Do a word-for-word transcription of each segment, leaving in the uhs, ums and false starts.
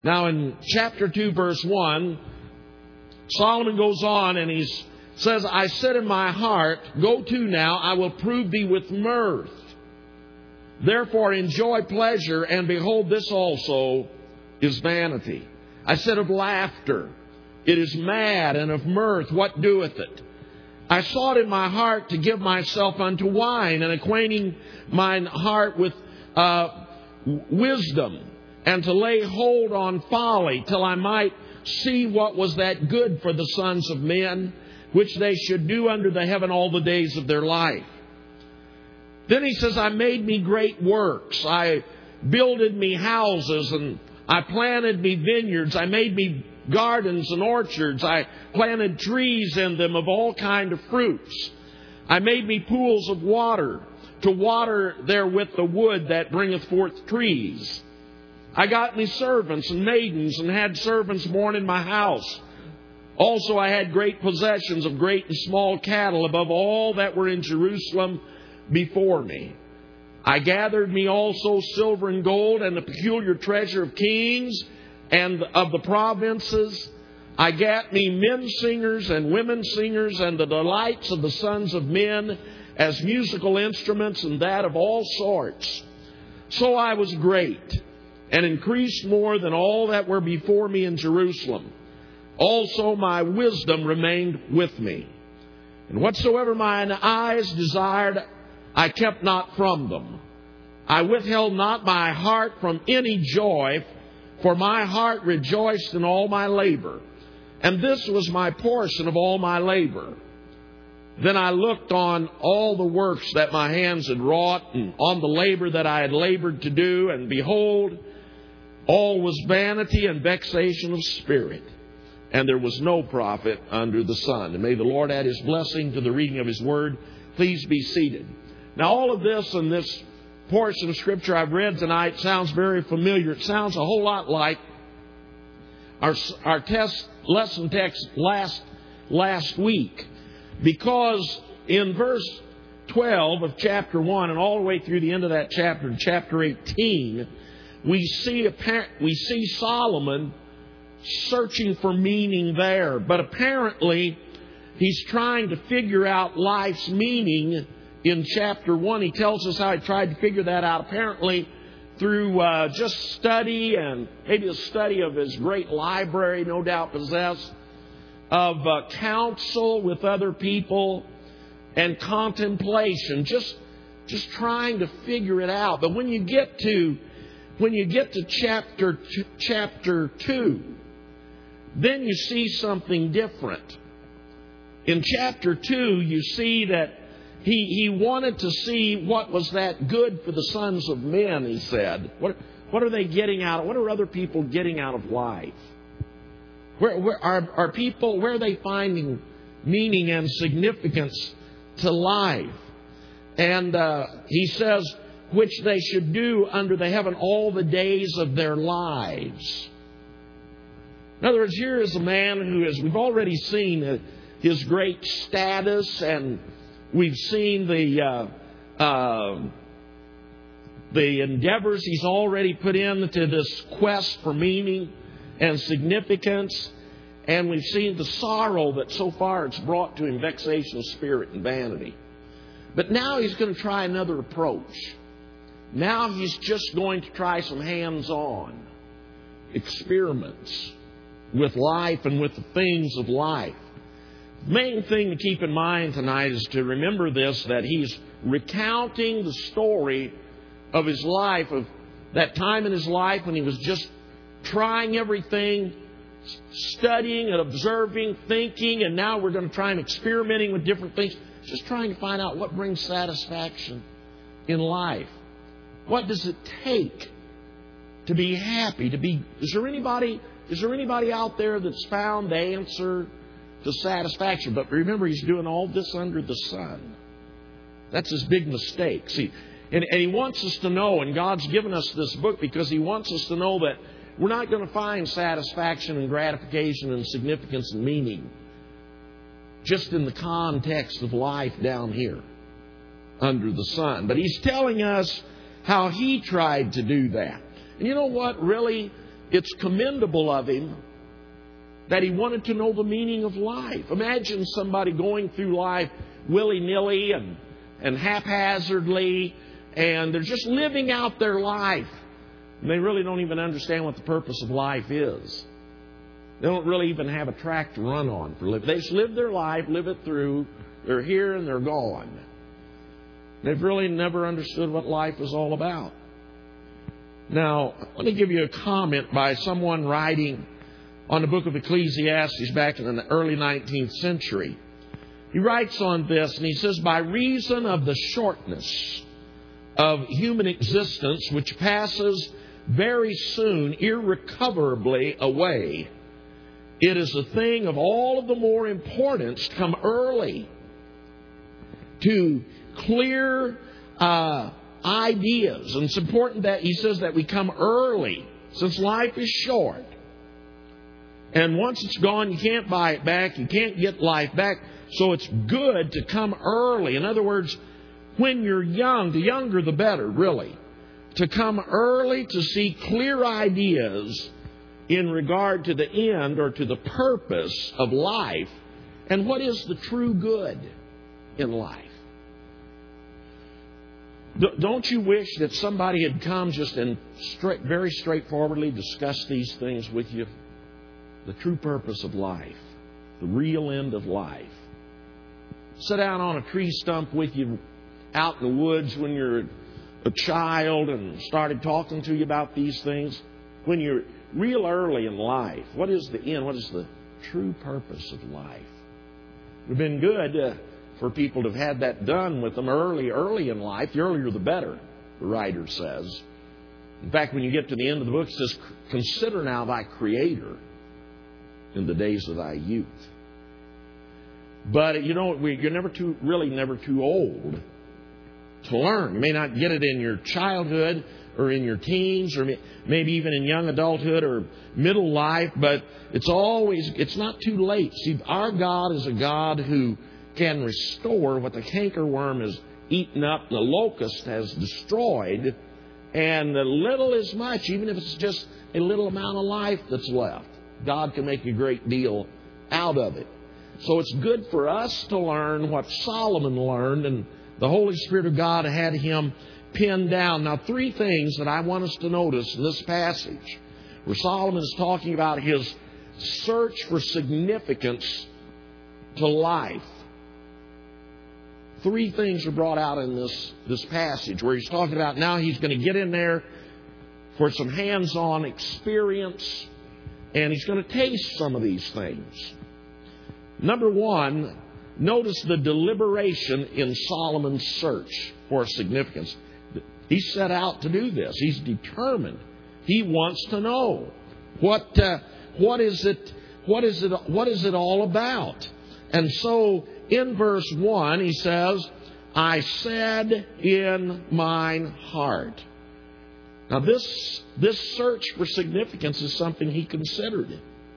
Now in chapter two, verse one, Solomon goes on and he says, I said in my heart, go to now, I will prove thee with mirth. Therefore enjoy pleasure, and behold, this also is vanity. I said of laughter, it is mad, and of mirth, what doeth it? I sought in my heart to give myself unto wine, and acquainting mine heart with uh, wisdom, and to lay hold on folly, till I might see what was that good for the sons of men, which they should do under the heaven all the days of their life. Then he says, I made me great works. I builded me houses, and I planted me vineyards. I made me gardens and orchards. I planted trees in them of all kind of fruits. I made me pools of water, to water therewith the wood that bringeth forth trees. I got me servants and maidens, and had servants born in my house. Also I had great possessions of great and small cattle, above all that were in Jerusalem before me. I gathered me also silver and gold, and the peculiar treasure of kings and of the provinces. I gat me men singers and women singers, and the delights of the sons of men as musical instruments, and that of all sorts. So I was great, and increased more than all that were before me in Jerusalem. Also my wisdom remained with me. And whatsoever mine eyes desired, I kept not from them. I withheld not my heart from any joy, for my heart rejoiced in all my labor. And this was my portion of all my labor. Then I looked on all the works that my hands had wrought, and on the labor that I had labored to do, and behold, all was vanity and vexation of spirit, and there was no profit under the sun. And may the Lord add His blessing to the reading of His Word. Please be seated. Now, all of this and this portion of Scripture I've read tonight sounds very familiar. It sounds a whole lot like our our test lesson text last last week, because in verse twelve of chapter one and all the way through the end of that chapter, in chapter eighteen, we see we see Solomon searching for meaning there, but apparently he's trying to figure out life's meaning. In chapter one, he tells us how he tried to figure that out, apparently through uh, just study, and maybe a study of his great library, no doubt possessed, of uh, counsel with other people, and contemplation, just just trying to figure it out. But when you get to when you get to chapter two, chapter two, then you see something different. In chapter two, you see that He he wanted to see what was that good for the sons of men, he said. What what are they getting out of? What are other people getting out of life? Where, where are, are people, where are they finding meaning and significance to life? And uh, he says, which they should do under the heaven all the days of their lives. In other words, here is a man who is, we've already seen his great status, and we've seen the uh, uh, the endeavors he's already put into this quest for meaning and significance. And we've seen the sorrow that so far it's brought to him, vexation of spirit and vanity. But now he's going to try another approach. Now he's just going to try some hands-on experiments with life and with the things of life. The main thing to keep in mind tonight is to remember this, that he's recounting the story of his life, of that time in his life when he was just trying everything, studying and observing, thinking, and now we're going to try and experimenting with different things, just trying to find out what brings satisfaction in life. What does it take to be happy? To be is there anybody is there anybody out there that's found the answer to satisfaction? But remember, he's doing all this under the sun. That's his big mistake. See, and, and he wants us to know, and God's given us this book because he wants us to know that we're not going to find satisfaction and gratification and significance and meaning just in the context of life down here under the sun. But he's telling us how he tried to do that. And you know what? Really, it's commendable of him that he wanted to know the meaning of life. Imagine somebody going through life willy-nilly and, and haphazardly, and they're just living out their life. And they really don't even understand what the purpose of life is. They don't really even have a track to run on for living. They just live their life, live it through. They're here and they're gone. They've really never understood what life is all about. Now, let me give you a comment by someone writing on the book of Ecclesiastes back in the early nineteenth century. He writes on this, and he says, by reason of the shortness of human existence, which passes very soon irrecoverably away, it is a thing of all of the more importance to come early to clear uh, ideas. And it's important that he says that we come early, since life is short. And once it's gone, you can't buy it back. You can't get life back. So it's good to come early. In other words, when you're young, the younger the better, really. To come early to see clear ideas in regard to the end or to the purpose of life and what is the true good in life. Don't you wish that somebody had come just and straight, very straightforwardly discuss these things with you? The true purpose of life, the real end of life. Sit down on a tree stump with you out in the woods when you're a child and started talking to you about these things. When you're real early in life, what is the end? What is the true purpose of life? It would have been good uh, for people to have had that done with them early, early in life. The earlier the better, the writer says. In fact, when you get to the end of the book, it says, consider now thy Creator in the days of thy youth. But, you know, you're never too, really never too old to learn. You may not get it in your childhood or in your teens or maybe even in young adulthood or middle life, but it's always, it's not too late. See, our God is a God who can restore what the cankerworm has eaten up and the locust has destroyed, and the little is much, even if it's just a little amount of life that's left. God can make a great deal out of it. So it's good for us to learn what Solomon learned, and the Holy Spirit of God had him pinned down. Now, three things that I want us to notice in this passage, where Solomon is talking about his search for significance to life. Three things are brought out in this, this passage, where he's talking about now he's going to get in there for some hands-on experience, and he's going to taste some of these things. Number one, notice the deliberation in Solomon's search for significance. He set out to do this. He's determined. He wants to know what uh, what is it what is it what is it all about. And so in verse one he says, I said in mine heart. Now this this search for significance is something he considered.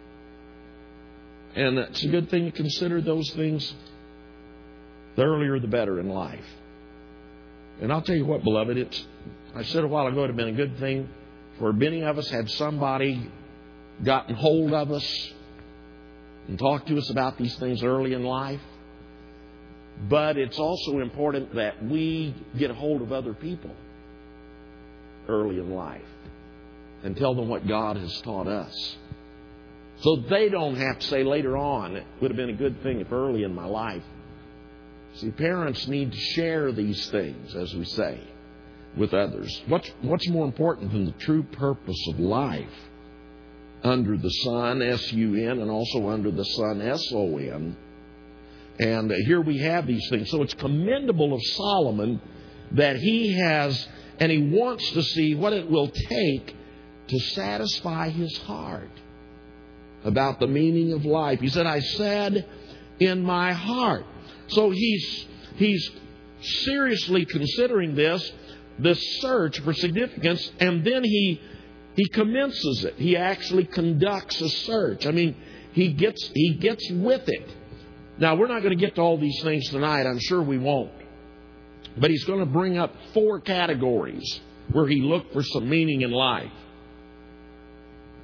And it's a good thing to consider those things. The earlier the better in life. And I'll tell you what, beloved, it's, I said a while ago, it would have been a good thing for many of us had somebody gotten hold of us and talked to us about these things early in life. But it's also important that we get a hold of other people early in life and tell them what God has taught us. So they don't have to say later on, it would have been a good thing if early in my life. See, parents need to share these things, as we say, with others. What's, what's more important than the true purpose of life under the sun, S U N, and also under the sun, S O N? And here we have these things. So it's commendable of Solomon that he has, and he wants to see what it will take to satisfy his heart about the meaning of life. He said, I said in my heart. So he's he's seriously considering this, this search for significance, and then he he commences it. He actually conducts a search. I mean, he gets he gets with it. Now, we're not going to get to all these things tonight. I'm sure we won't. But he's going to bring up four categories where he looked for some meaning in life.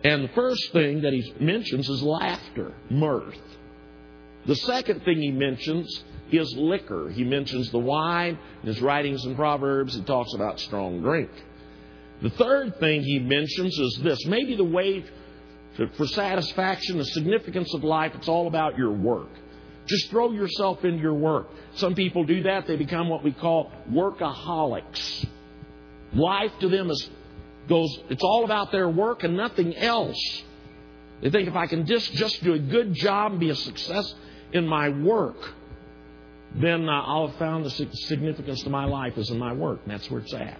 And the first thing that he mentions is laughter, mirth. The second thing he mentions is liquor. He mentions the wine. In his writings in Proverbs, he talks about strong drink. The third thing he mentions is this. Maybe the way to, for satisfaction, the significance of life, it's all about your work. Just throw yourself into your work. Some people do that. They become what we call workaholics. Life to them is goes. It's all about their work and nothing else. They think if I can just, just do a good job and be a success in my work, then uh, I'll have found the significance of my life is in my work. And that's where it's at.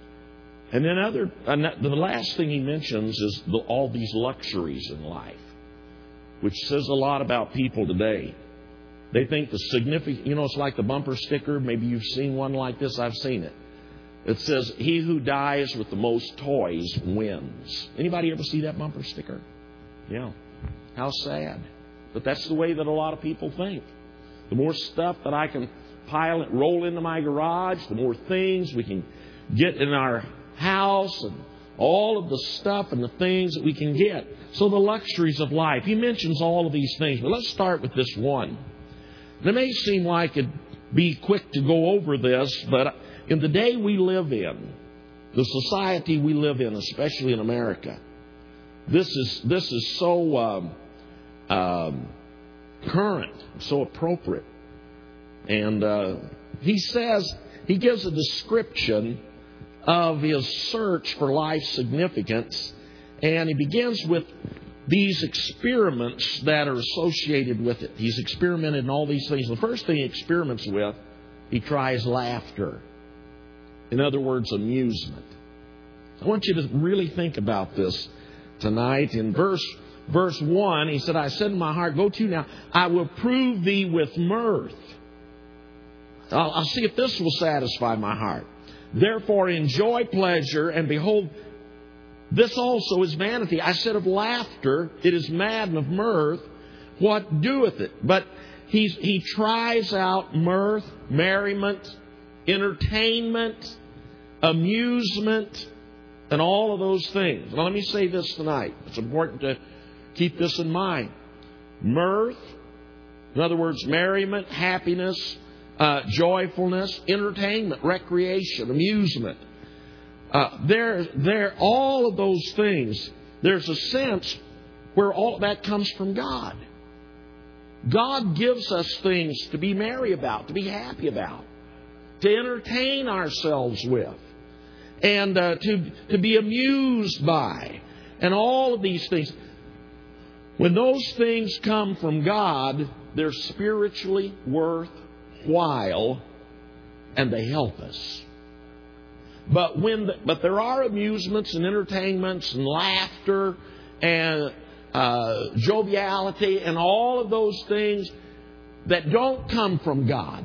And then other, and the last thing he mentions is the, all these luxuries in life, which says a lot about people today. They think the significant, you know, it's like the bumper sticker. Maybe you've seen one like this. I've seen it. It says, he who dies with the most toys wins. Anybody ever see that bumper sticker? Yeah. How sad. But that's the way that a lot of people think. The more stuff that I can pile it, roll into my garage, the more things we can get in our house and all of the stuff and the things that we can get. So the luxuries of life. He mentions all of these things. But let's start with this one. It may seem like it'd be quick to go over this, but in the day we live in, the society we live in, especially in America, this is this is so um, um, current, so appropriate. And uh, he says, he gives a description of his search for life's significance, and he begins with these experiments that are associated with it. He's experimented in all these things. The first thing he experiments with, he tries laughter. In other words, amusement. I want you to really think about this tonight. In verse verse one, he said, I said in my heart, go to now, I will prove thee with mirth. I'll, I'll see if this will satisfy my heart. Therefore enjoy pleasure, and behold, this also is vanity. I said of laughter, it is mad, and of mirth, what doeth it? But he's, he tries out mirth, merriment, entertainment, amusement, and all of those things. Now, let me say this tonight. It's important to keep this in mind. Mirth, in other words, merriment, happiness, uh, joyfulness, entertainment, recreation, amusement. Uh, there, there, all of those things, there's a sense where all that comes from God. God gives us things to be merry about, to be happy about, to entertain ourselves with, and uh, to, to be amused by, and all of these things. When those things come from God, they're spiritually worthwhile, and they help us. But when, the, but there are amusements and entertainments and laughter and uh, joviality and all of those things that don't come from God.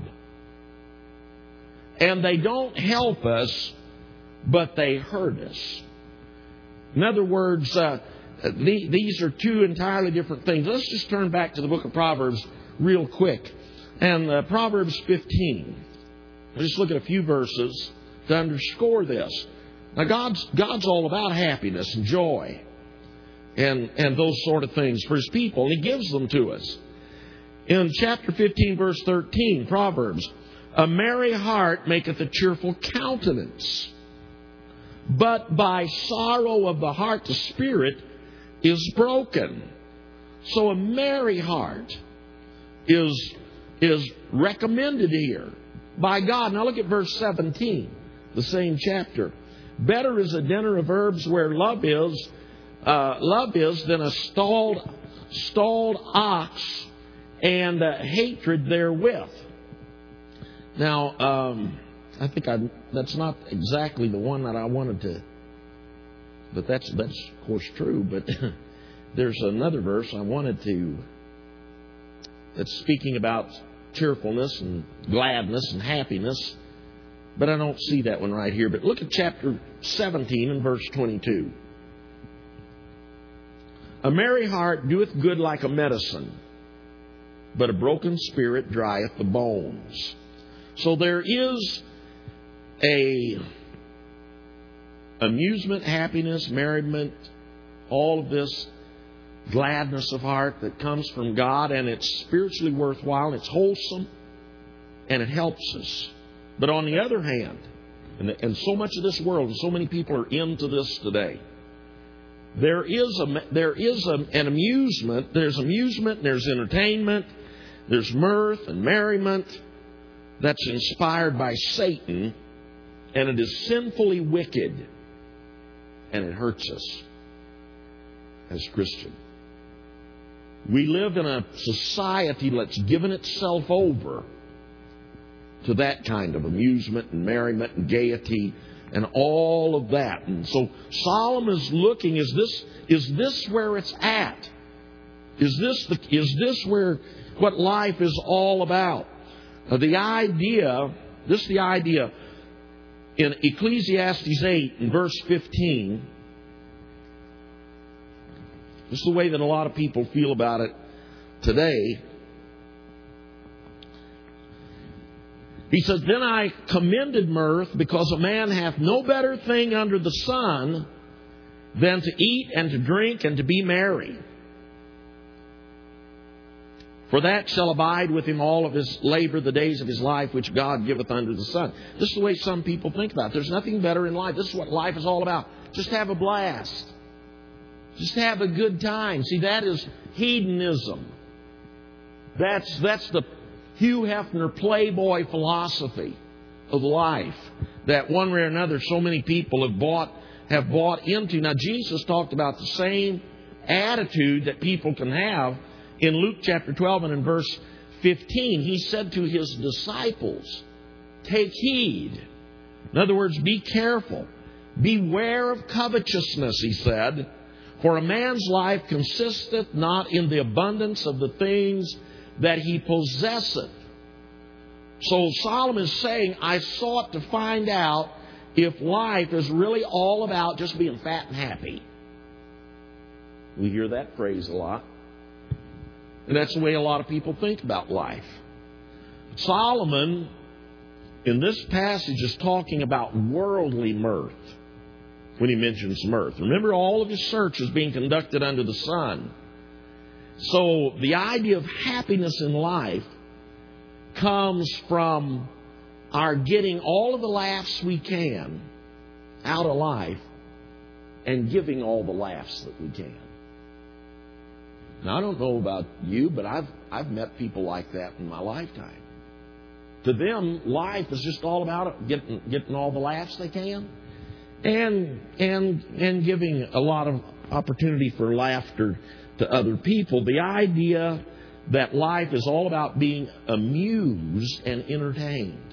And they don't help us, but they hurt us. In other words, uh, the, these are two entirely different things. Let's just turn back to the book of Proverbs real quick. And uh, Proverbs fifteen. Let's just look at a few verses to underscore this. Now, God's, God's all about happiness and joy and, and those sort of things for His people. And He gives them to us. In chapter fifteen, verse thirteen, Proverbs, a merry heart maketh a cheerful countenance, but by sorrow of the heart the spirit is broken. So a merry heart is, is recommended here by God. Now look at verse seventeen, the same chapter. Better is a dinner of herbs where love is, uh, love is than a stalled, stalled ox and uh, hatred therewith. Now, um, I think I, that's not exactly the one that I wanted to, but that's, that's of course true. But there's another verse I wanted to, that's speaking about cheerfulness and gladness and happiness, but I don't see that one right here. But look at chapter seventeen and verse twenty-two. A merry heart doeth good like a medicine, but a broken spirit drieth the bones. So there is a amusement, happiness, merriment, all of this gladness of heart that comes from God, and it's spiritually worthwhile, and it's wholesome, and it helps us. But on the other hand, and, and so much of this world, and so many people are into this today, there is a there is a, an amusement. There's amusement, and there's entertainment, there's mirth and merriment that's inspired by Satan, and it is sinfully wicked, and it hurts us as Christians. We live in a society that's given itself over to that kind of amusement and merriment and gaiety and all of that. And so Solomon is looking, is this is this where it's at? Is this the, is this where what life is all about? Uh, the idea, this is the idea in Ecclesiastes eight in verse fifteen. This is the way that a lot of people feel about it today. He says, "Then I commended mirth, because a man hath no better thing under the sun than to eat and to drink and to be merry. For that shall abide with him all of his labor, the days of his life, which God giveth under the sun." This is the way some people think about it. There's nothing better in life. This is what life is all about. Just have a blast. Just have a good time. See, that is hedonism. That's that's the Hugh Hefner Playboy philosophy of life that one way or another so many people have bought have bought into. Now, Jesus talked about the same attitude that people can have in Luke chapter twelve and in verse fifteen. He said to his disciples, "Take heed." In other words, be careful. "Beware of covetousness," he said. "For a man's life consisteth not in the abundance of the things that he possesseth." So Solomon is saying, I sought to find out if life is really all about just being fat and happy. We hear that phrase a lot. And that's the way a lot of people think about life. Solomon, in this passage, is talking about worldly mirth when he mentions mirth. Remember, all of his search is being conducted under the sun. So the idea of happiness in life comes from our getting all of the laughs we can out of life and giving all the laughs that we can. Now, I don't know about you, but I've I've met people like that in my lifetime. To them, life is just all about getting getting all the laughs they can, and and and giving a lot of opportunity for laughter to other people. The idea that life is all about being amused and entertained.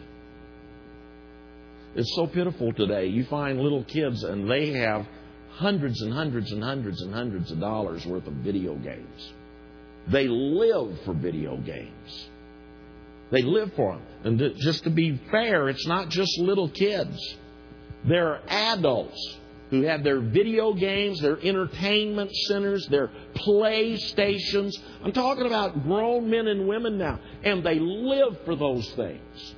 It's so pitiful today. You find little kids and they have hundreds and hundreds and hundreds and hundreds of dollars worth of video games. They live for video games. They live for them. And just to be fair, it's not just little kids. There are adults who have their video games, their entertainment centers, their playstations. I'm talking about grown men and women now. And they live for those things.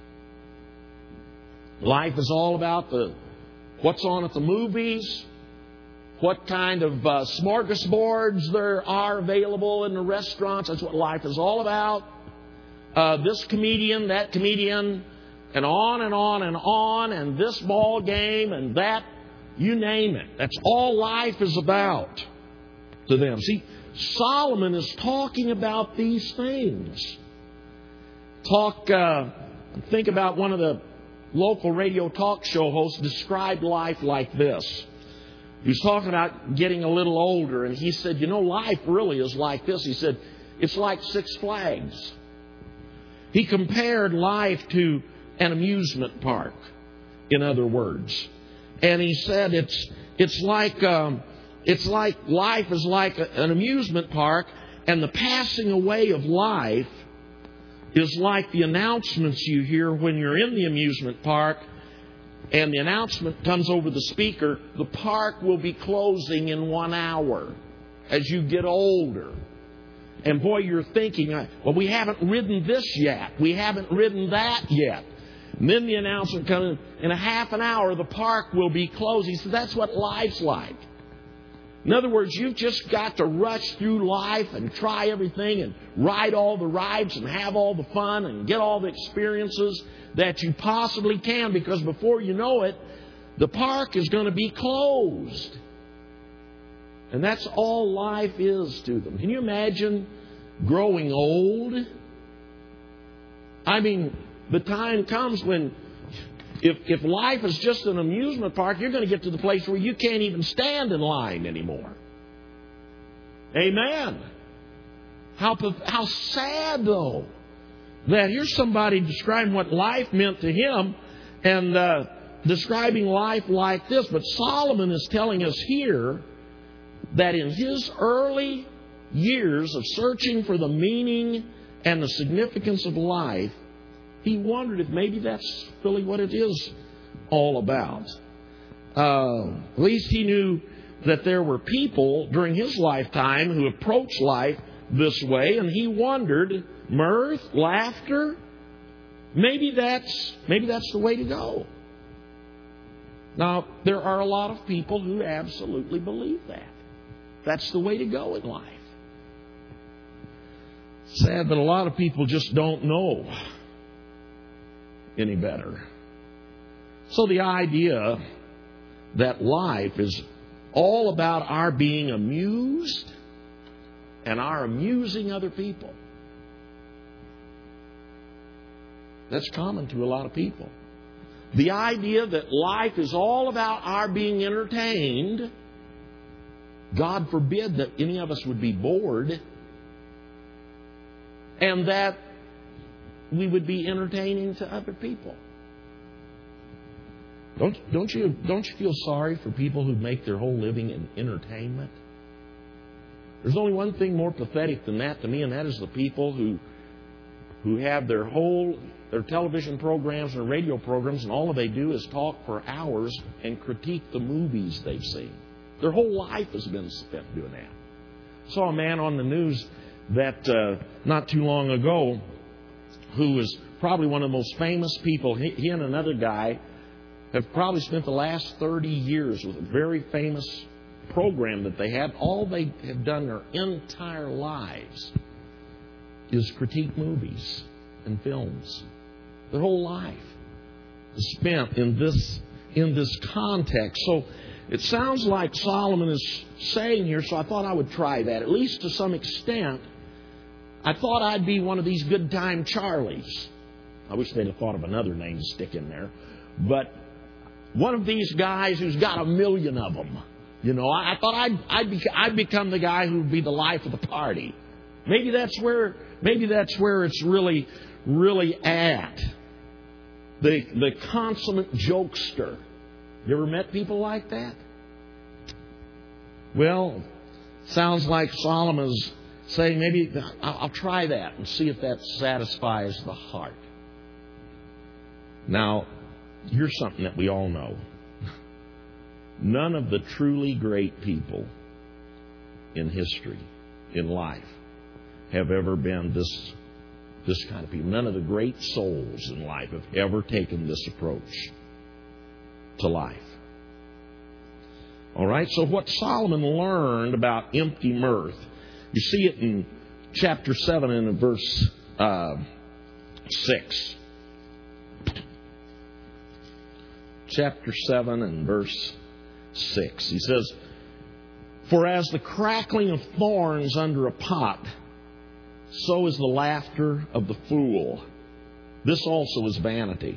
Life is all about the what's on at the movies, what kind of uh, smorgasbords there are available in the restaurants. That's what life is all about. Uh, this comedian, that comedian, and on and on and on, and this ball game and that. You name it. That's all life is about to them. See, Solomon is talking about these things. Talk. Uh, think about one of the local radio talk show hosts described life like this. He was talking about getting a little older, and he said, you know, life really is like this. He said, it's like Six Flags. He compared life to an amusement park, in other words. And he said it's it's like um, it's like life is like a, an amusement park, and the passing away of life is like the announcements you hear when you're in the amusement park, and the announcement comes over the speaker: the park will be closing in one hour as you get older. And boy, you're thinking, well, we haven't ridden this yet. We haven't ridden that yet. And then the announcement comes, in a half an hour, the park will be closed. He said, that's what life's like. In other words, you've just got to rush through life and try everything and ride all the rides and have all the fun and get all the experiences that you possibly can, because before you know it, the park is going to be closed. And that's all life is to them. Can you imagine growing old? I mean, the time comes when if, if life is just an amusement park, you're going to get to the place where you can't even stand in line anymore. Amen. How, how sad, though, that here's somebody describing what life meant to him and uh, describing life like this. But Solomon is telling us here that in his early years of searching for the meaning and the significance of life, he wondered if maybe that's really what it is all about. Uh, at least he knew that there were people during his lifetime who approached life this way, and he wondered, mirth, laughter, maybe that's maybe that's the way to go. Now, there are a lot of people who absolutely believe that. That's the way to go in life. Sad that a lot of people just don't know any better. So the idea that life is all about our being amused and our amusing other people, that's common to a lot of people. The idea that life is all about our being entertained, God forbid that any of us would be bored, and that we would be entertaining to other people. Don't, don't you don't you feel sorry for people who make their whole living in entertainment? There's only one thing more pathetic than that to me, and that is the people who who have their whole their television programs and radio programs, and all they do is talk for hours and critique the movies they've seen. Their whole life has been spent doing that. I saw a man on the news that uh, not too long ago, who is probably one of the most famous people. He, he and another guy have probably spent the last thirty years with a very famous program that they had. All they have done their entire lives is critique movies and films. Their whole life is spent in this in this context. So it sounds like Solomon is saying here, so I thought I would try that, at least to some extent. I thought I'd be one of these good time Charlies. I wish they'd have thought of another name to stick in there. But one of these guys who's got a million of them. You know, I, I thought I'd I'd, be, I'd become the guy who'd be the life of the party. Maybe that's where maybe that's where it's really really at. The the consummate jokester. You ever met people like that? Well, sounds like Solomon's saying maybe I'll try that and see if that satisfies the heart. Now, here's something that we all know. None of the truly great people in history, in life, have ever been this, this kind of people. None of the great souls in life have ever taken this approach to life. All right, so what Solomon learned about empty mirth, you see it in chapter seven and in verse uh, six. Chapter seven and verse six. He says, "For as the crackling of thorns under a pot, so is the laughter of the fool. This also is vanity."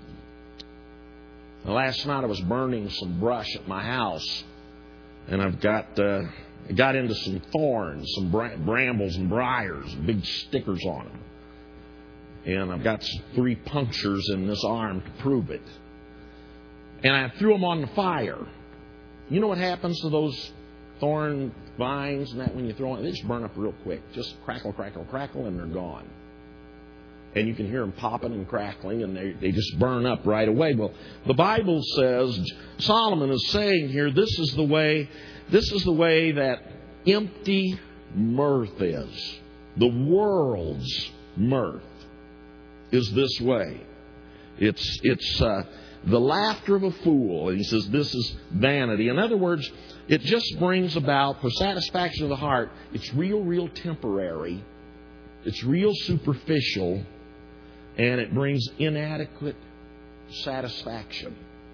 Now, last night I was burning some brush at my house, and I've got uh, I got into some thorns, some bra- brambles and briars, big stickers on them, and I've got three punctures in this arm to prove it. And I threw them on the fire. You know what happens to those thorn vines and that when you throw them? They just burn up real quick. Just crackle, crackle, crackle, and they're gone. And you can hear them popping and crackling, and they, they just burn up right away. Well, the Bible says, Solomon is saying here, this is the way, this is the way that empty mirth is. The world's mirth is this way. It's it's uh, the laughter of a fool. And he says this is vanity. In other words, it just brings about, for satisfaction of the heart, it's real, real temporary. It's real superficial. And it brings inadequate satisfaction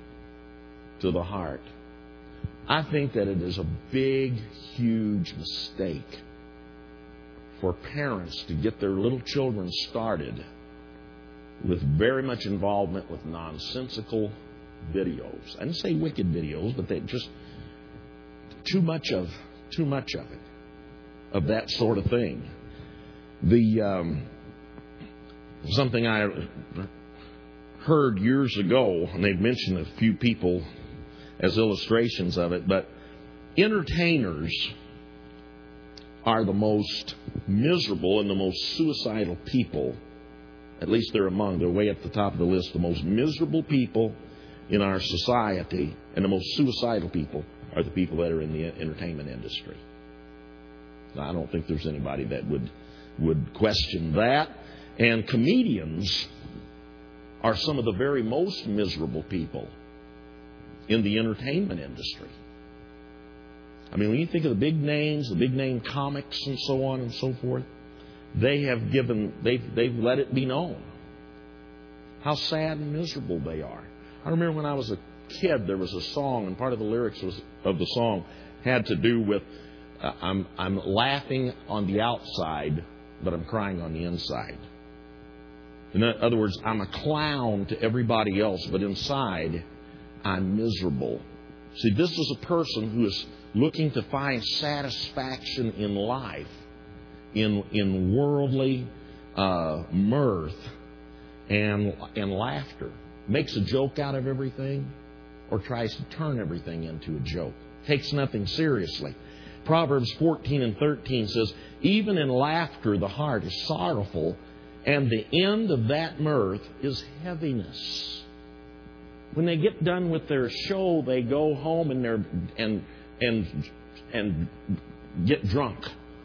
to the heart. I think that it is a big, huge mistake for parents to get their little children started with very much involvement with nonsensical videos. I didn't say wicked videos, but they just too much of too much of it, of that sort of thing. The um, something I heard years ago, and they've mentioned a few people as illustrations of it, but entertainers are the most miserable and the most suicidal people. At least they're among, they're way at the top of the list, the most miserable people in our society, and the most suicidal people are the people that are in the entertainment industry. Now, I don't think there's anybody that would would question that. And comedians are some of the very most miserable people in the entertainment industry. I mean, when you think of the big names, the big name comics and so on and so forth, they have given, they've, they've let it be known how sad and miserable they are. I remember when I was a kid, there was a song, and part of the lyrics was, of the song had to do with, uh, I'm, I'm laughing on the outside, but I'm crying on the inside. In other words, I'm a clown to everybody else, but inside, I'm miserable. See, this is a person who is looking to find satisfaction in life, in in worldly uh, mirth and and laughter. Makes a joke out of everything, or tries to turn everything into a joke. Takes nothing seriously. Proverbs fourteen and thirteen says, even in laughter the heart is sorrowful, and the end of that mirth is heaviness. When they get done with their show, they go home and they're and and and get drunk,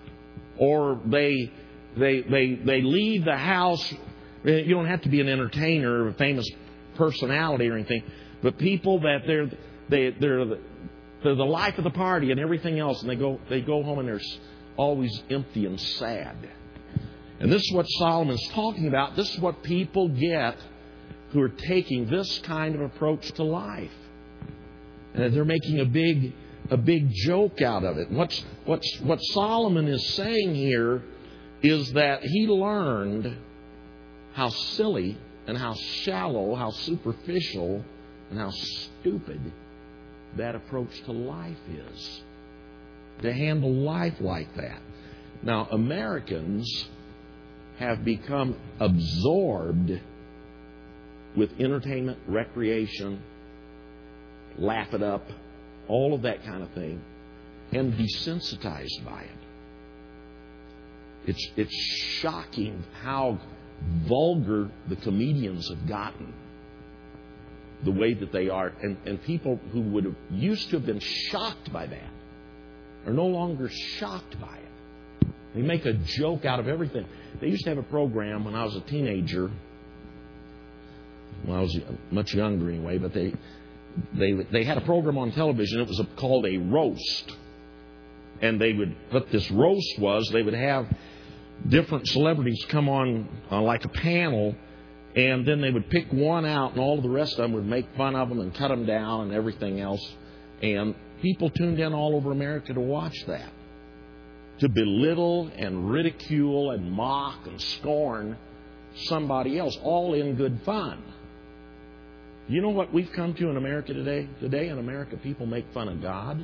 or they they they they leave the house. You don't have to be an entertainer or a famous personality or anything, but people that they're they they're the, they're the life of the party and everything else, and they go they go home and they're always empty and sad. And this is what Solomon's talking about. This is what people get who are taking this kind of approach to life. And they're making a big a big joke out of it. What's what's what Solomon is saying here is that he learned how silly and how shallow, how superficial, and how stupid that approach to life is. To handle life like that. Now, Americans have become absorbed with entertainment, recreation, laugh it up, all of that kind of thing, and desensitized by it. It's it's shocking how vulgar the comedians have gotten, the way that they are, and, and people who would have used to have been shocked by that are no longer shocked by it. They make a joke out of everything. They used to have a program when I was a teenager. Well, I was much younger anyway, but they they they had a program on television. It was a, called a roast, and they would what this roast was. They would have different celebrities come on uh, like a panel, and then they would pick one out, and all of the rest of them would make fun of them and cut them down and everything else. And people tuned in all over America to watch that, to belittle and ridicule and mock and scorn somebody else, all in good fun. You know what we've come to in America today? Today in America, people make fun of God.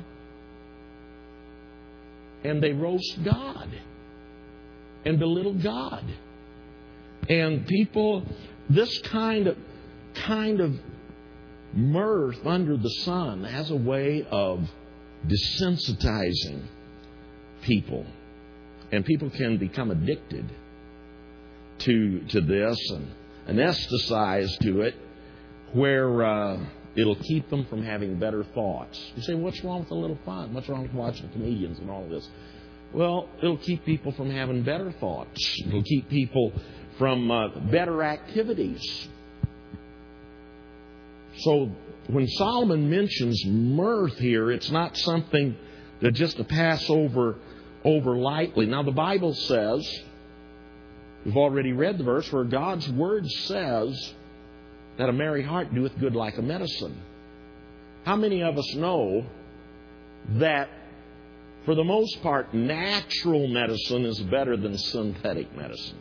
And they roast God. And belittle God. And people, this kind of kind of mirth under the sun has a way of desensitizing people. And people can become addicted to to this and anesthetized to it, where uh, it'll keep them from having better thoughts. You say, what's wrong with a little fun? What's wrong with watching comedians and all of this? Well, it'll keep people from having better thoughts. It'll keep people from uh, better activities. So when Solomon mentions mirth here, it's not something that just to pass over, over lightly. Now the Bible says, we've already read the verse where God's Word says that a merry heart doeth good like a medicine. How many of us know that for the most part natural medicine is better than synthetic medicine?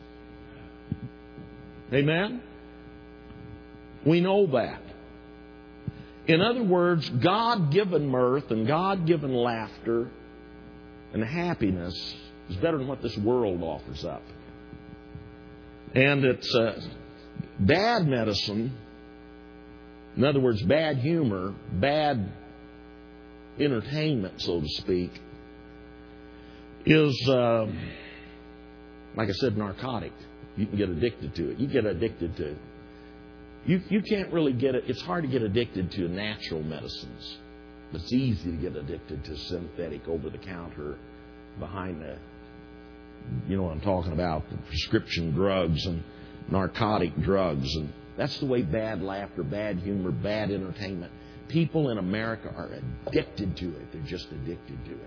Amen? We know that. In other words, God-given mirth and God-given laughter and happiness is better than what this world offers up. And it's uh, bad medicine, in other words, bad humor, bad entertainment, so to speak, is, uh, like I said, narcotic. You can get addicted to it. You get addicted to it. You, you can't really get it. It's hard to get addicted to natural medicines. It's easy to get addicted to synthetic, over-the-counter, behind the, you know what I'm talking about, the prescription drugs and narcotic drugs. And that's the way bad laughter, bad humor, bad entertainment. People in America are addicted to it. They're just addicted to it.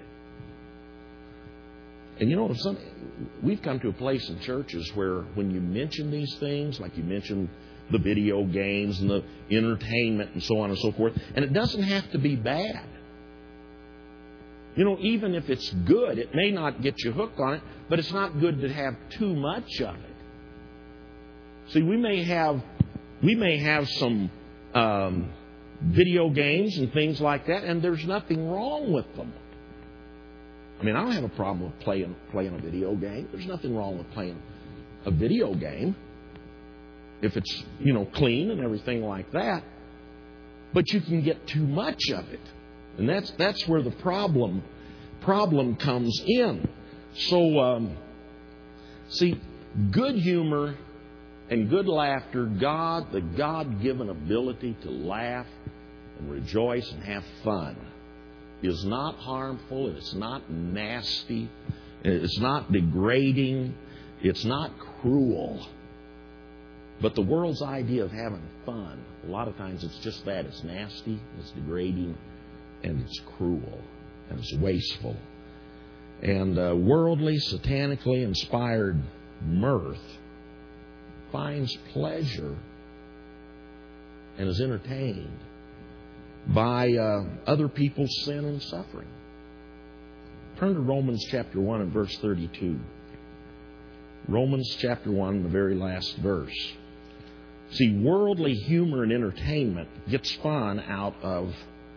And you know, some, we've come to a place in churches where when you mention these things, like you mentioned the video games and the entertainment and so on and so forth, and it doesn't have to be bad. You know, even if it's good, it may not get you hooked on it, but it's not good to have too much of it. See, we may have we may have some um, video games and things like that, and there's nothing wrong with them. I mean, I don't have a problem with playing playing a video game. There's nothing wrong with playing a video game if it's, you know, clean and everything like that. But you can get too much of it. And that's that's where the problem problem comes in. So, um, see, good humor and good laughter, God, the God-given ability to laugh and rejoice and have fun, is not harmful. It's not nasty. It's not degrading. It's not cruel. But the world's idea of having fun, a lot of times it's just that. It's nasty, it's degrading, and it's cruel, and it's wasteful. And uh, worldly, satanically inspired mirth finds pleasure and is entertained by uh, other people's sin and suffering. Turn to Romans chapter one and verse thirty-two. Romans chapter one, the very last verse. See, worldly humor and entertainment gets fun out of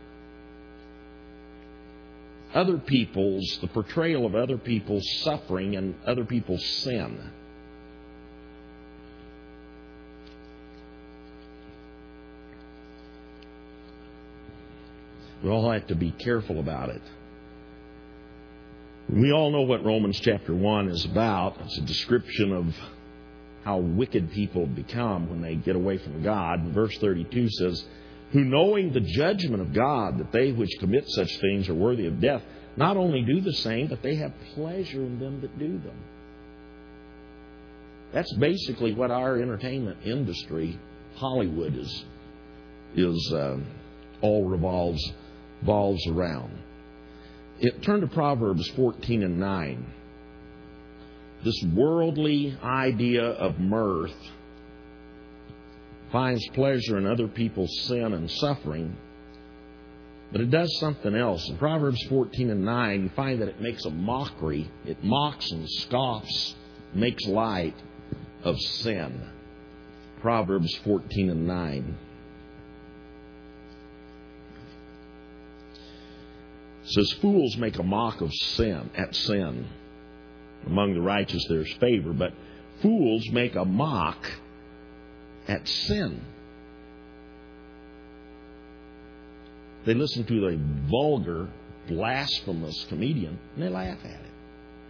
other people's, the portrayal of other people's suffering and other people's sin. We all have to be careful about it. We all know what Romans chapter one is about. It's a description of how wicked people become when they get away from God. And verse thirty-two says, who knowing the judgment of God, that they which commit such things are worthy of death, not only do the same, but they have pleasure in them that do them. That's basically what our entertainment industry, Hollywood, is, is uh, all revolves, revolves around. It, turn to Proverbs fourteen and nine. This worldly idea of mirth finds pleasure in other people's sin and suffering, but it does something else. In Proverbs fourteen and nine, you find that it makes a mockery. It mocks and scoffs, makes light of sin. Proverbs fourteen and nine. It says, fools make a mock of sin, at sin. Among the righteous there's favor, but fools make a mock at sin. They listen to the vulgar, blasphemous comedian, and they laugh at it.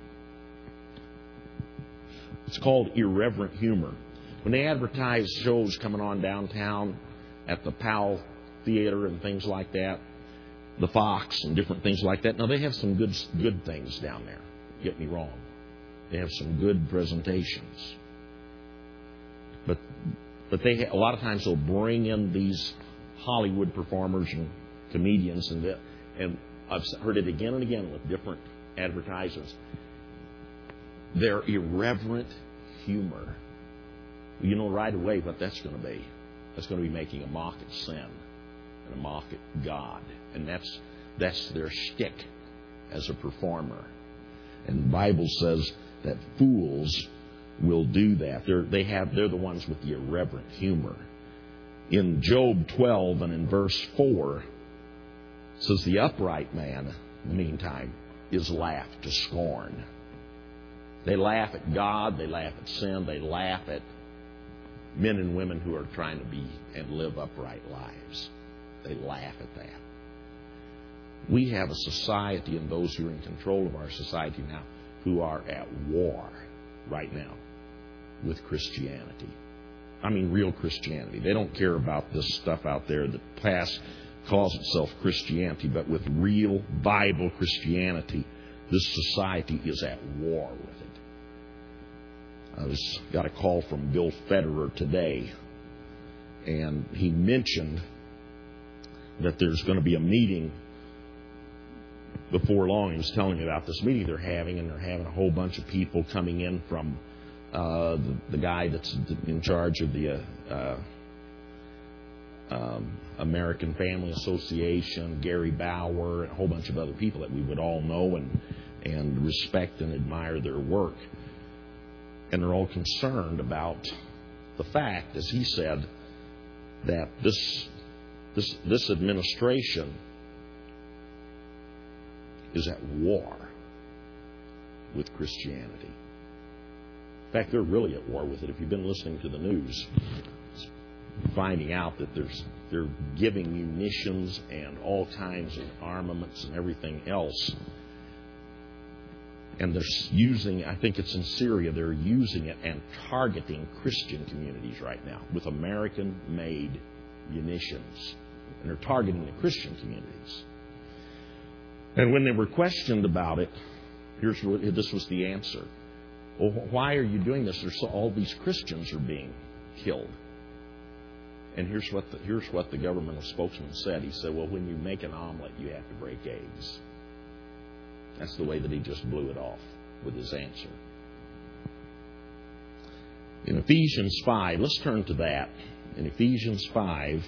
It's called irreverent humor. When they advertise shows coming on downtown at the Powell Theater and things like that, the Fox and different things like that, now they have some good good things down there. Get me wrong. They have some good presentations. But but they a lot of times they'll bring in these Hollywood performers and comedians, and, and I've heard it again and again with different advertisements. Their irreverent humor. You know right away what that's going to be. That's going to be making a mock at sin and a mock at God. And that's that's their shtick as a performer. And the Bible says that fools will do that. They're, they have, they're the ones with the irreverent humor. In Job twelve and in verse four, it says, the upright man, in the meantime, is laughed to scorn. They laugh at God, they laugh at sin, they laugh at men and women who are trying to be and live upright lives. They laugh at that. We have a society, and those who are in control of our society now, who are at war right now with Christianity. I mean, real Christianity. They don't care about this stuff out there that past calls itself Christianity, but with real Bible Christianity, this society is at war with it. I was got a call from Bill Federer today, and he mentioned that there's going to be a meeting before long. He was telling me about this meeting they're having, and they're having a whole bunch of people coming in from uh, the, the guy that's in charge of the uh, uh, um, American Family Association, Gary Bauer, and a whole bunch of other people that we would all know and and respect and admire their work. And they're all concerned about the fact, as he said, that this this this administration is at war with Christianity. In fact, they're really at war with it. If you've been listening to the news, finding out that there's they're giving munitions and all kinds of armaments and everything else. And they're using, I think it's in Syria, they're using it and targeting Christian communities right now with American-made munitions. And they're targeting the Christian communities. And when they were questioned about it, here's what, this was the answer. Well, why are you doing this? There's all these Christians are being killed. And here's what the, here's what the governmental spokesman said. He said, well, when you make an omelet, you have to break eggs. That's the way that he just blew it off with his answer. In Ephesians five, let's turn to that. In Ephesians five,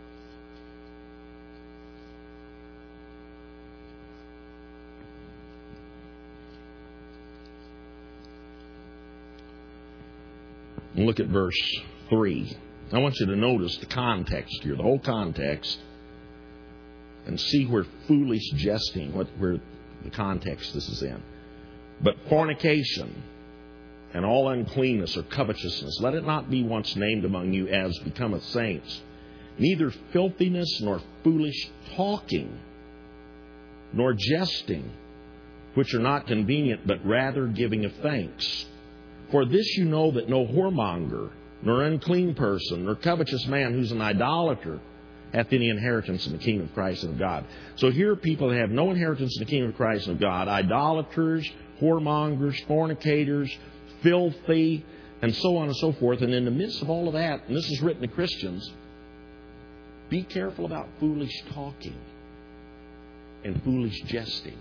and look at verse three. I want you to notice the context here, the whole context, and see where foolish jesting, what where the context this is in. But fornication and all uncleanness or covetousness, let it not be once named among you as becometh saints. Neither filthiness nor foolish talking, nor jesting, which are not convenient, but rather giving of thanks. For this you know that no whoremonger, nor unclean person, nor covetous man who's an idolater, hath any inheritance in the kingdom of Christ and of God. So here are people that have no inheritance in the kingdom of Christ and of God. Idolaters, whoremongers, fornicators, filthy, and so on and so forth. And in the midst of all of that, and this is written to Christians, be careful about foolish talking and foolish jesting.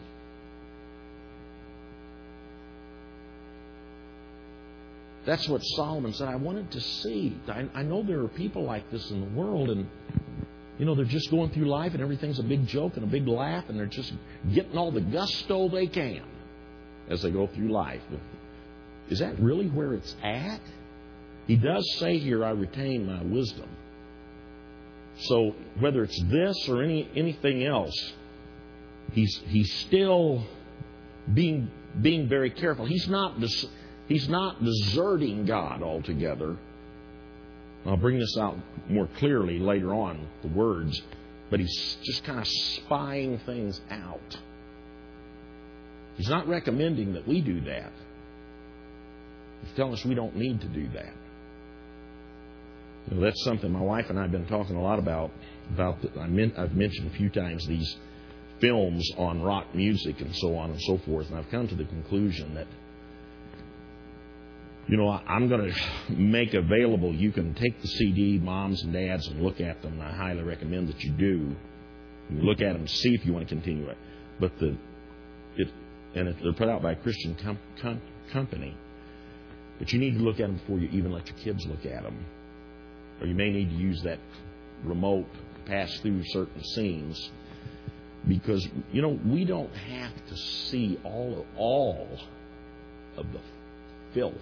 That's what Solomon said. I wanted to see. I, I know there are people like this in the world, and you know, they're just going through life and everything's a big joke and a big laugh, and they're just getting all the gusto they can as they go through life. Is that really where it's at? He does say here, I retain my wisdom. So whether it's this or any anything else, he's he's still being being very careful. He's not des, he's not deserting God altogether. I'll bring this out more clearly later on, the words, but he's just kind of spying things out. He's not recommending that we do that. He's telling us we don't need to do that. You know, that's something my wife and I have been talking a lot about. About the, I mean, I've mentioned a few times these films on rock music and so on and so forth, and I've come to the conclusion that You know, I'm going to make available, you can take the C D, moms and dads, and look at them. I highly recommend that you do. You look at them and see if you want to continue it. But the it and it, they're put out by a Christian com, com, company. But you need to look at them before you even let your kids look at them. Or you may need to use that remote to pass through certain scenes. Because, you know, we don't have to see all of, all of the filth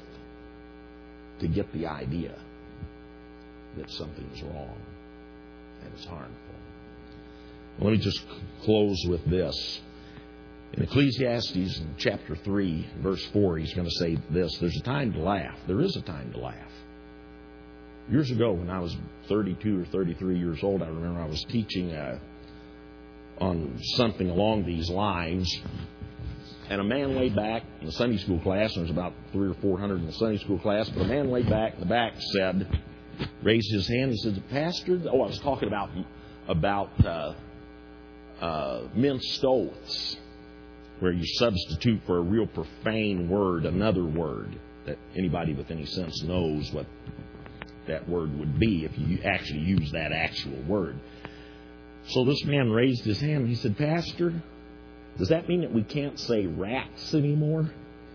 to get the idea that something is wrong and it's harmful. Well, let me just close with this. In Ecclesiastes in chapter three, verse four, he's going to say this. There's a time to laugh. There is a time to laugh. Years ago, when I was thirty-two or thirty-three years old, I remember I was teaching uh, on something along these lines. And a man laid back in the Sunday school class, and there was about three or four hundred in the Sunday school class, but a man laid back in the back said, raised his hand and said, Pastor, oh, I was talking about, about uh, uh, minced oaths, where you substitute for a real profane word another word that anybody with any sense knows what that word would be if you actually use that actual word. So this man raised his hand and he said, Pastor, does that mean that we can't say rats anymore?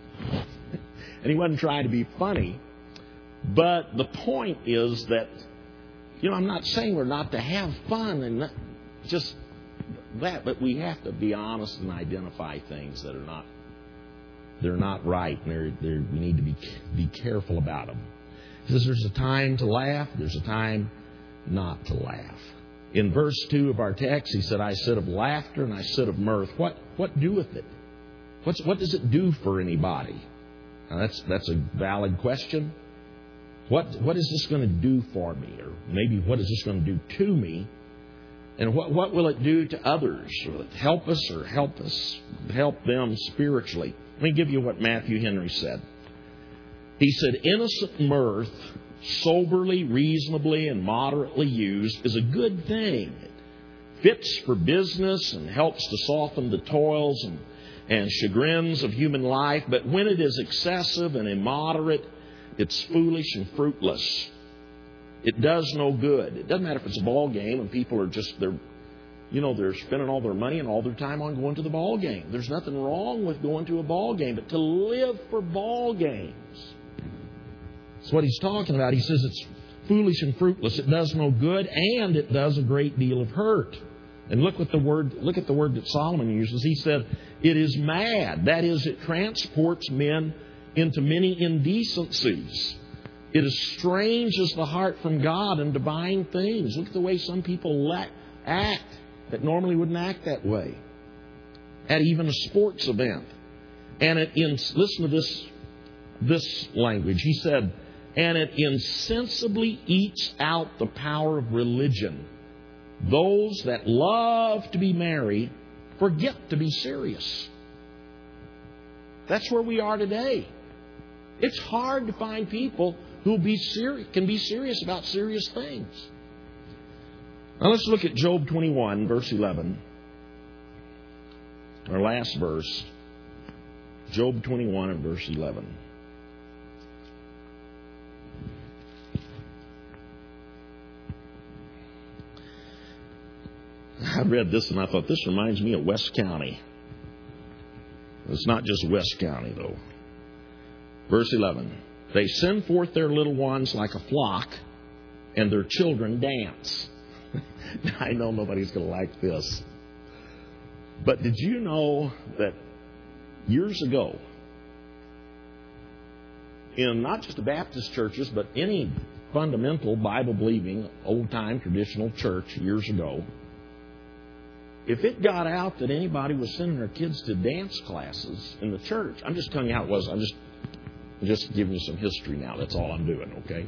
And he wasn't trying to be funny. But the point is that, you know, I'm not saying we're not to have fun and not just that, but we have to be honest and identify things that are not, they're not right. And they're, they're, we need to be, be careful about them. He says there's a time to laugh. There's a time not to laugh. In verse two of our text, he said, I said of laughter and I said of mirth. What what doeth it? What's, what does it do for anybody? Now that's that's a valid question. What what is this going to do for me? Or maybe what is this going to do to me? And what, what will it do to others? Will it help us or help us help them spiritually? Let me give you what Matthew Henry said. He said, innocent mirth, soberly, reasonably, and moderately used, is a good thing. It fits for business and helps to soften the toils and, and chagrins of human life. But when it is excessive and immoderate, it's foolish and fruitless. It does no good. It doesn't matter if it's a ball game and people are just, they're, you know, they're spending all their money and all their time on going to the ball game. There's nothing wrong with going to a ball game, but to live for ball games. That's what he's talking about. He says it's foolish and fruitless. It does no good, and it does a great deal of hurt. And look what the word. Look at the word that Solomon uses. He said, "It is mad." That is, it transports men into many indecencies. It estranges the heart from God and divine things. Look at the way some people let, act that normally wouldn't act that way at even a sports event. And it in, listen to this this language. He said, and it insensibly eats out the power of religion. Those that love to be merry forget to be serious. That's where we are today. It's hard to find people who be serious, can be serious about serious things. Now let's look at Job twenty-one, verse eleven. Our last verse. Job twenty-one and verse eleven. I read this and I thought, this reminds me of West County. It's not just West County, though. Verse eleven. They send forth their little ones like a flock, and their children dance. I know nobody's going to like this. But did you know that years ago, in not just the Baptist churches, but any fundamental Bible-believing, old-time traditional church years ago, if it got out that anybody was sending their kids to dance classes in the church, I'm just telling you how it was. I'm just, I'm just giving you some history now. That's all I'm doing, okay?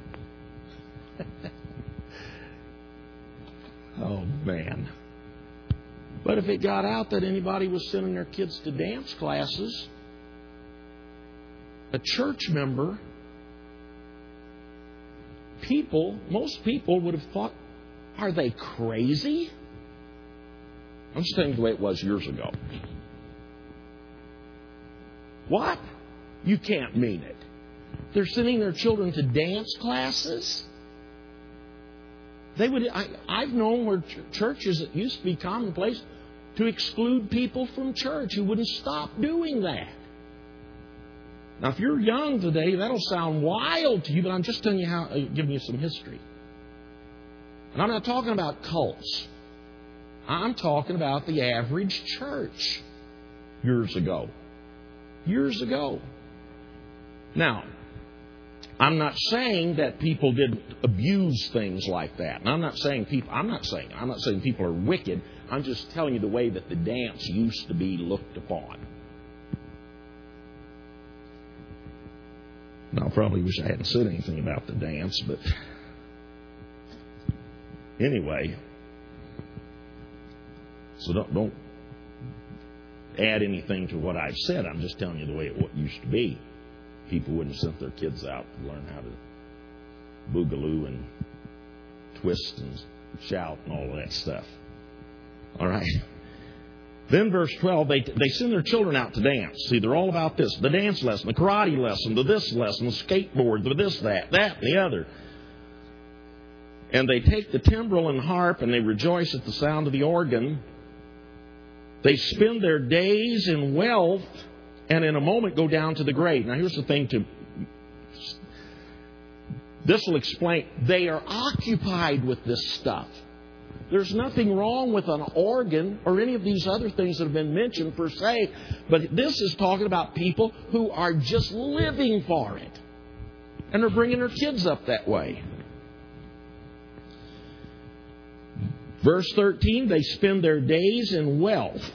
Oh, man. But if it got out that anybody was sending their kids to dance classes, a church member, people, most people would have thought, are they crazy? I'm just telling you the way it was years ago. What? You can't mean it. They're sending their children to dance classes. They would. I, I've known where ch- churches, it used to be commonplace to exclude people from church who wouldn't stop doing that. Now, if you're young today, that'll sound wild to you, but I'm just telling you how, uh, giving you some history. And I'm not talking about cults. I'm talking about the average church years ago. Years ago. Now, I'm not saying that people didn't abuse things like that. And I'm not saying people I'm not saying I'm not saying people are wicked. I'm just telling you the way that the dance used to be looked upon. Now, I probably wish I hadn't said anything about the dance, but anyway. So don't, don't add anything to what I've said. I'm just telling you the way it used to be. People wouldn't send their kids out to learn how to boogaloo and twist and shout and all of that stuff. All right. Then verse twelve, they they send their children out to dance. See, they're all about this. The dance lesson, the karate lesson, the this lesson, the skateboard, the this, that, that, and the other. And they take the timbrel and harp and they rejoice at the sound of the organ. They spend their days in wealth and in a moment go down to the grave. Now here's the thing to... This will explain. They are occupied with this stuff. There's nothing wrong with an organ or any of these other things that have been mentioned per se, but this is talking about people who are just living for it. And they're bringing their kids up that way. Verse thirteen, they spend their days in wealth.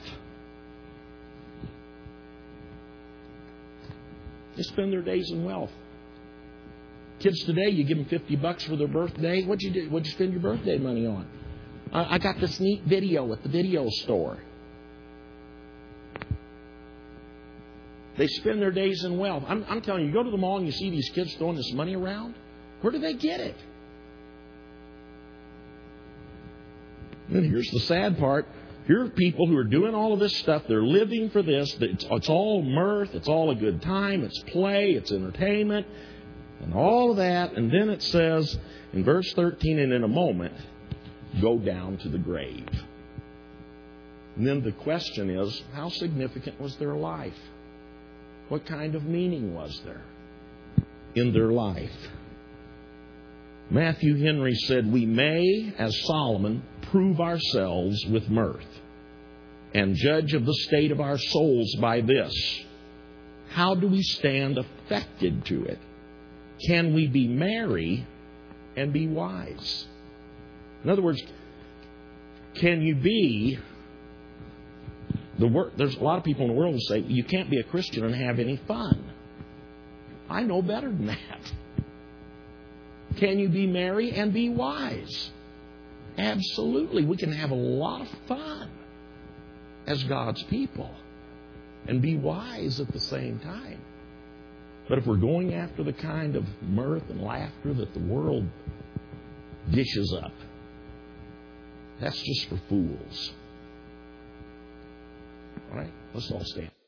They spend their days in wealth. Kids today, you give them fifty bucks for their birthday. What'd you do? What'd you spend your birthday money on? I got this neat video at the video store. They spend their days in wealth. I'm, I'm telling you, you go to the mall and you see these kids throwing this money around. Where do they get it? And here's the sad part. Here are people who are doing all of this stuff. They're living for this. It's, it's all mirth. It's all a good time. It's play. It's entertainment. And all of that. And then it says in verse thirteen, and in a moment, go down to the grave. And then the question is, how significant was their life? What kind of meaning was there in their life? Matthew Henry said, we may, as Solomon, prove ourselves with mirth and judge of the state of our souls by this. How do we stand affected to it? Can we be merry and be wise? In other words, can you be the word? There's a lot of people in the world who say you can't be a Christian and have any fun. I know better than that. Can you be merry and be wise? Absolutely. We can have a lot of fun as God's people and be wise at the same time. But if we're going after the kind of mirth and laughter that the world dishes up, that's just for fools. All right, let's all stand.